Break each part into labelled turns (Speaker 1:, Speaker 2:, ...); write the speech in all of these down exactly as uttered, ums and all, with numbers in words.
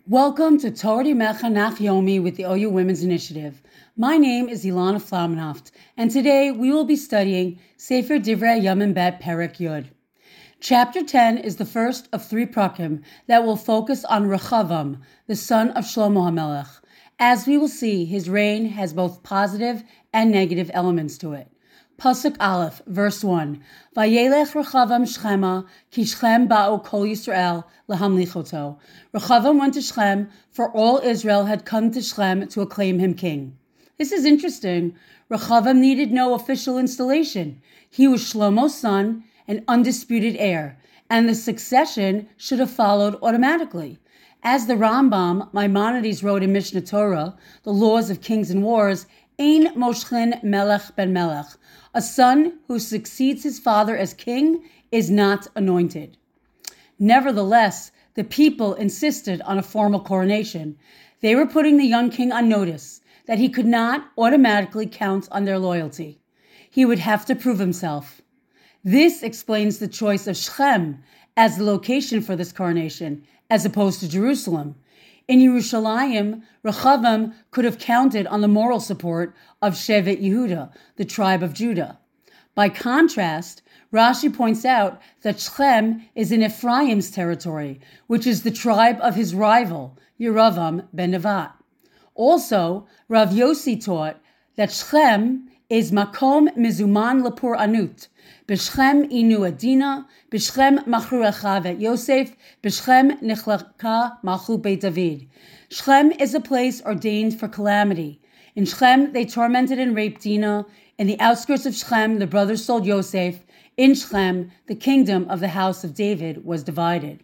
Speaker 1: Welcome to Torah Mechanach Yomi with the O U Women's Initiative. My name is Ilana Flamenhoft, and today we will be studying Sefer Divrei Yamim Bet Perek Yud. Chapter ten is the first of three prakim that will focus on Rechavam, the son of Shlomo HaMelech. As we will see, his reign has both positive and negative elements to it. Pasuk Aleph, verse one. Vayelech Rechavam Shchema, ki Shchem ba'u kol Yisrael lahamlichoto. Rechavam went to Shchem, for all Israel had come to Shchem to acclaim him king. This is interesting. Rechavam needed no official installation. He was Shlomo's son, an undisputed heir, and the succession should have followed automatically. As the Rambam, Maimonides, wrote in Mishnah Torah, the laws of kings and wars, Ein moshchen melech ben melech. A son who succeeds his father as king is not anointed. Nevertheless, the people insisted on a formal coronation. They were putting the young king on notice that he could not automatically count on their loyalty. He would have to prove himself. This explains the choice of Shechem as the location for this coronation, as opposed to Jerusalem. In Yerushalayim, Rechavam could have counted on the moral support of Shevet Yehuda, the tribe of Judah. By contrast, Rashi points out that Shechem is in Ephraim's territory, which is the tribe of his rival, Yeravam ben Nevat. Also, Rav Yossi taught that Shechem is Makom Mizuman Lepur Anut, B'Shechem Inu Adina, B'Shechem Machru Echav et Yosef, B'Shechem Nichlaka Malchut Beit David. Shechem is a place ordained for calamity. In Shechem, they tormented and raped Dinah. In the outskirts of Shechem, the brothers sold Yosef. In Shechem, the kingdom of the house of David was divided.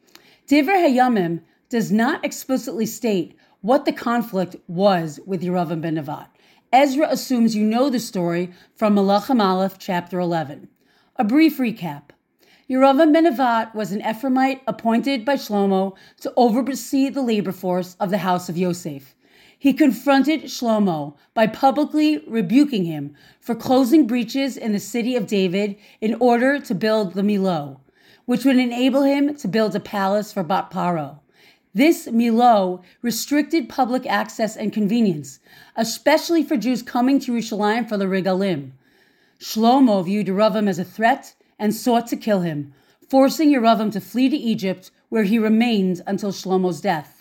Speaker 1: Divrei Hayamim does not explicitly state what the conflict was with Yeravam ben Nevat. Ezra assumes you know the story from Melachim Aleph, chapter eleven. A brief recap. Yeravam ben Nevat was an Ephraimite appointed by Shlomo to oversee the labor force of the house of Yosef. He confronted Shlomo by publicly rebuking him for closing breaches in the city of David in order to build the Milo, which would enable him to build a palace for Bat Paro. This Milo restricted public access and convenience, especially for Jews coming to Yerushalayim for the Regalim. Shlomo viewed Yeravam as a threat and sought to kill him, forcing Yeravam to flee to Egypt, where he remained until Shlomo's death.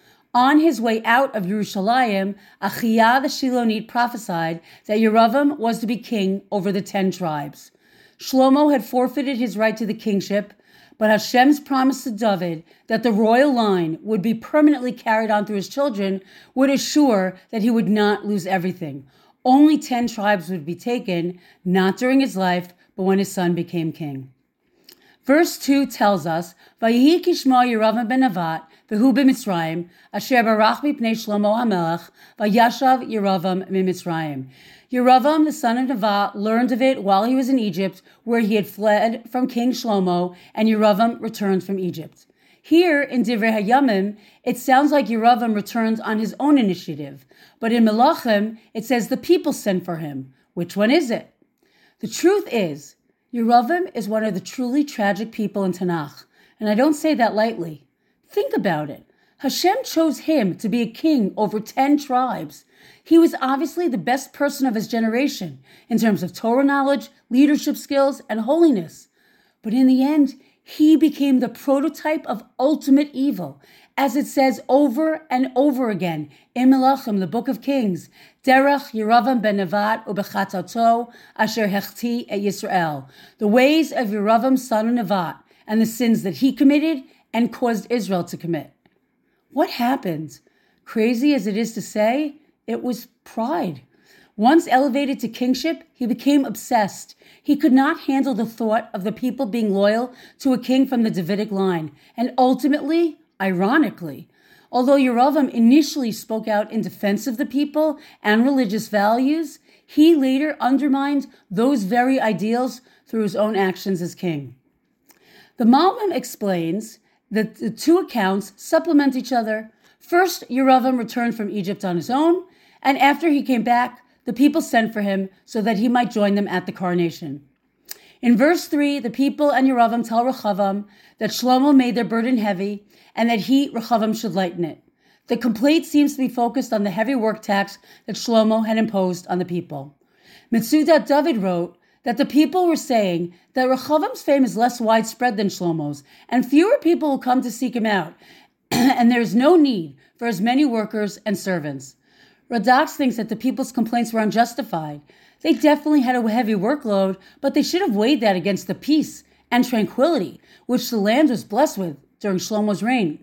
Speaker 1: On his way out of Yerushalayim, Achiyah the Shilonite prophesied that Yeravam was to be king over the ten tribes. Shlomo had forfeited his right to the kingship, but Hashem's promise to David that the royal line would be permanently carried on through his children would assure that he would not lose everything. Only ten tribes would be taken, not during his life, but when his son became king. Verse two tells us, Vayihi kishma Yeravam ben Nevat, v'hu b'Mitzrayim, asher barach mipnei Shlomo HaMelech, vayashav Yeravam mimitzrayim. Yeravam, the son of Nevat, learned of it while he was in Egypt, where he had fled from King Shlomo, and Yeravam returned from Egypt. Here, in Divrei Hayamim, it sounds like Yeravam returned on his own initiative, but in Melachim, it says the people sent for him. Which one is it? The truth is, Yeravam is one of the truly tragic people in Tanakh, and I don't say that lightly. Think about it. Hashem chose him to be a king over ten tribes. He was obviously the best person of his generation in terms of Torah knowledge, leadership skills, and holiness. But in the end, he became the prototype of ultimate evil, as it says over and over again in Melachim, the book of Kings, Derech Yeravam ben Nevat ubechatato asher hechti et Yisrael, the ways of Yeravam son of Nevat, and the sins that he committed and caused Israel to commit. What happened? Crazy as it is to say, it was pride. Once elevated to kingship, he became obsessed. He could not handle the thought of the people being loyal to a king from the Davidic line. And ultimately, ironically, although Yeravam initially spoke out in defense of the people and religious values, he later undermined those very ideals through his own actions as king. The Malbim explains that the two accounts supplement each other. First, Yeravam returned from Egypt on his own, and after he came back, the people sent for him so that he might join them at the coronation. In verse three, the people and Yeravam tell Rechavam that Shlomo made their burden heavy and that he, Rechavam, should lighten it. The complaint seems to be focused on the heavy work tax that Shlomo had imposed on the people. Metzudat David wrote that the people were saying that Rechavam's fame is less widespread than Shlomo's, and fewer people will come to seek him out, and there is no need for as many workers and servants. Radak thinks that the people's complaints were unjustified. They definitely had a heavy workload, but they should have weighed that against the peace and tranquility which the land was blessed with during Shlomo's reign.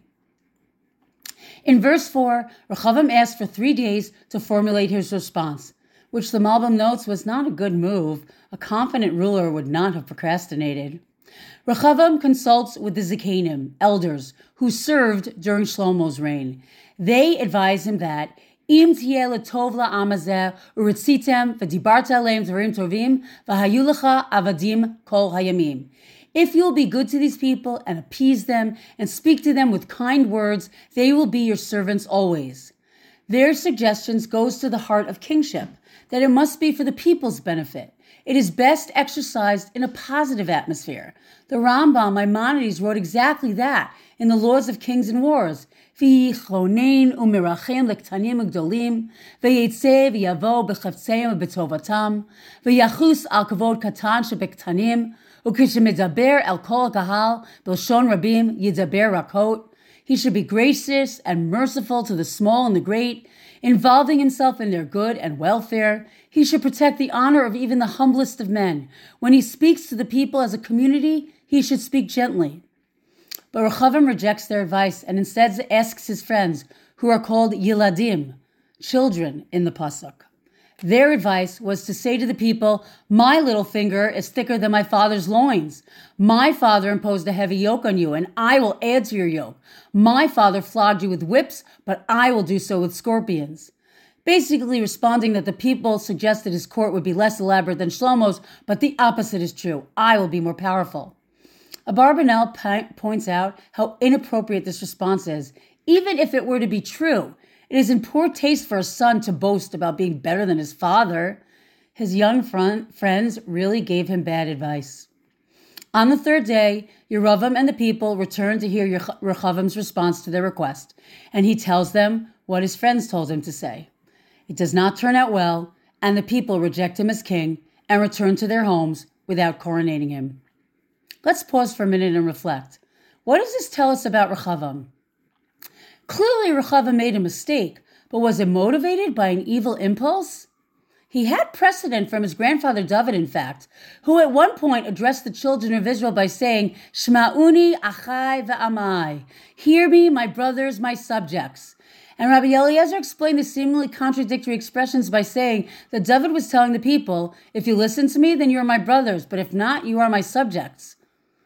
Speaker 1: In verse four, Rechavam asked for three days to formulate his response, which the Malbim notes was not a good move. A confident ruler would not have procrastinated. Rechavam consults with the Zikanim, elders, who served during Shlomo's reign. They advise him that Im tieh letov la'am hazeh uritzitem v'dibarta aleim dvarim tovim v'hayu lecha avadim kol hayamim. If you will be good to these people and appease them and speak to them with kind words, they will be your servants always. Their suggestions goes to the heart of kingship, that it must be for the people's benefit. It is best exercised in a positive atmosphere. The Rambam Maimonides wrote exactly that in the Laws of Kings and Wars. V'yichonein u'mirachem lektanim u'gdolim, v'yitzeh v'yavo b'chavtzeim u'b'tovatam, v'yachus al kavod katan shebektanim, u'kishmedaber el kol kahal b'lshon rabim yidaber rakot. He should be gracious and merciful to the small and the great, involving himself in their good and welfare. He should protect the honor of even the humblest of men. When he speaks to the people as a community, he should speak gently. But Rechavam rejects their advice and instead asks his friends, who are called Yiladim, children in the Pasuk. Their advice was to say to the people, my little finger is thicker than my father's loins. My father imposed a heavy yoke on you, and I will add to your yoke. My father flogged you with whips, but I will do so with scorpions. Basically responding that the people suggested his court would be less elaborate than Shlomo's, but the opposite is true. I will be more powerful. Abarbanel p- points out how inappropriate this response is. Even if it were to be true, it is in poor taste for a son to boast about being better than his father. His young front friends really gave him bad advice. On the third day, Yeravam and the people return to hear Rechavam's response to their request, and he tells them what his friends told him to say. It does not turn out well, and the people reject him as king and return to their homes without coronating him. Let's pause for a minute and reflect. What does this tell us about Rechavam? Clearly, Rechavam made a mistake, but was it motivated by an evil impulse? He had precedent from his grandfather David, in fact, who at one point addressed the children of Israel by saying, Shma'uni achai ve'amai. Hear me, my brothers, my subjects. And Rabbi Eliezer explained the seemingly contradictory expressions by saying that David was telling the people, if you listen to me, then you are my brothers, but if not, you are my subjects.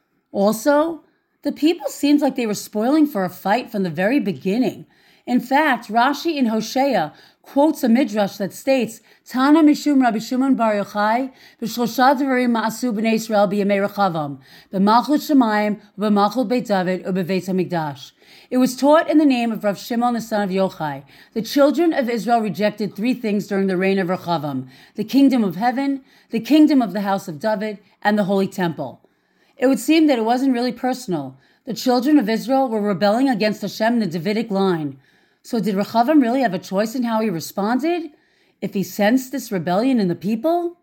Speaker 1: Also, the people seemed like they were spoiling for a fight from the very beginning. In fact, Rashi in Hosea quotes a midrash that states, Tana mishum Rabbi Shimon bar Yochai, b'shlosha dvarim ma'asu b'nei Yisrael b'yamei Rechavam, b'malchut Shemayim, b'malchut Beit David, u'b'Beit HaMikdash. It was taught in the name of Rav Shimon, the son of Yochai. The children of Israel rejected three things during the reign of Rechavam: the kingdom of heaven, the kingdom of the house of David, and the holy temple. It would seem that it wasn't really personal. The children of Israel were rebelling against Hashem in the Davidic line. So did Rechavam really have a choice in how he responded, if he sensed this rebellion in the people?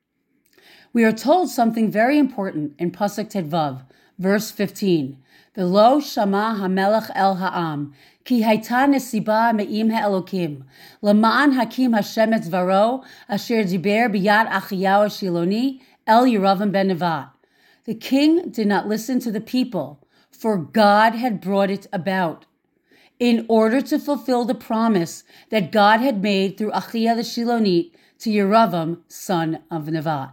Speaker 1: We are told something very important in Pasuk Tedvav, verse fifteen. V'lo shama hamelech el ha'am, ki hayta nesiba me'im ha'elokim, lama'an hakim Hashem et zvaro, asher diber biyad Achiyahu Shiloni, el Yeravam ben Nevat. The king did not listen to the people, for God had brought it about, in order to fulfill the promise that God had made through Achiya the Shilonite to Yeravam, son of Nevat.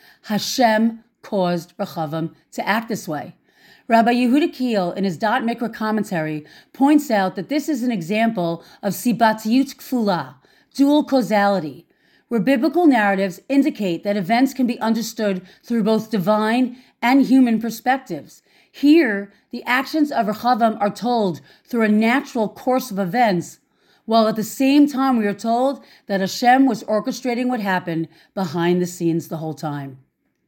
Speaker 1: Hashem caused Rechavam to act this way. Rabbi Yehuda Kiel, in his Da'at Mikra commentary, points out that this is an example of sibatiyut kfula, dual causality, where biblical narratives indicate that events can be understood through both divine and human perspectives. Here, the actions of Rechavam are told through a natural course of events, while at the same time we are told that Hashem was orchestrating what happened behind the scenes the whole time.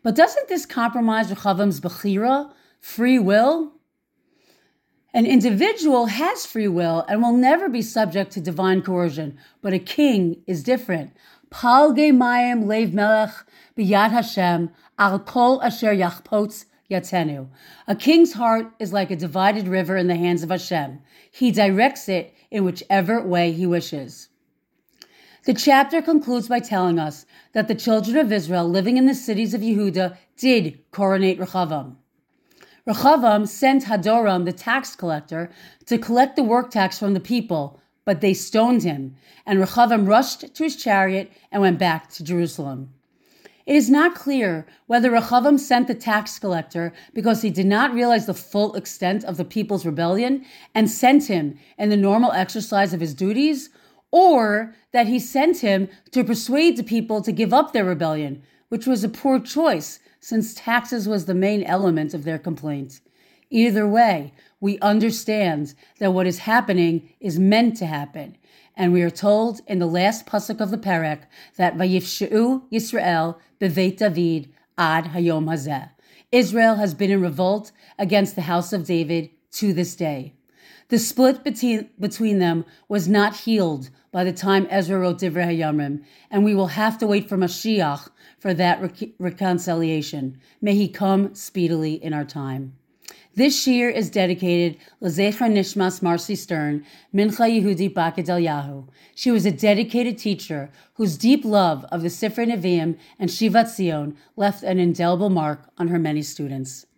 Speaker 1: But doesn't this compromise Rechavam's Bechira, free will? An individual has free will and will never be subject to divine coercion, but a king is different. Palge mayim leiv melech b'yad Hashem al kol asher yachpotz yatenu. A king's heart is like a divided river in the hands of Hashem. He directs it in whichever way he wishes. The chapter concludes by telling us that the children of Israel living in the cities of Yehuda did coronate Rechavam. Rechavam sent Hadoram, the tax collector, to collect the work tax from the people, but they stoned him, and Rechavam rushed to his chariot and went back to Jerusalem. It is not clear whether Rechavam sent the tax collector because he did not realize the full extent of the people's rebellion and sent him in the normal exercise of his duties, or that he sent him to persuade the people to give up their rebellion, which was a poor choice since taxes was the main element of their complaint. Either way, we understand that what is happening is meant to happen, and we are told in the last pasuk of the perek that Vayifshe'u Yisrael beveit David ad hayom hazeh. Israel has been in revolt against the house of David to this day. The split between, between them was not healed by the time Ezra wrote Divrei Hayamim, and we will have to wait for Mashiach for that rec- reconciliation. May he come speedily in our time. This shir is dedicated L'Zecher Nishmas Marcy Stern, Mincha Yehudi Bat Gedalia. She was a dedicated teacher whose deep love of the Sifrei Nevi'im and Shivat Zion left an indelible mark on her many students.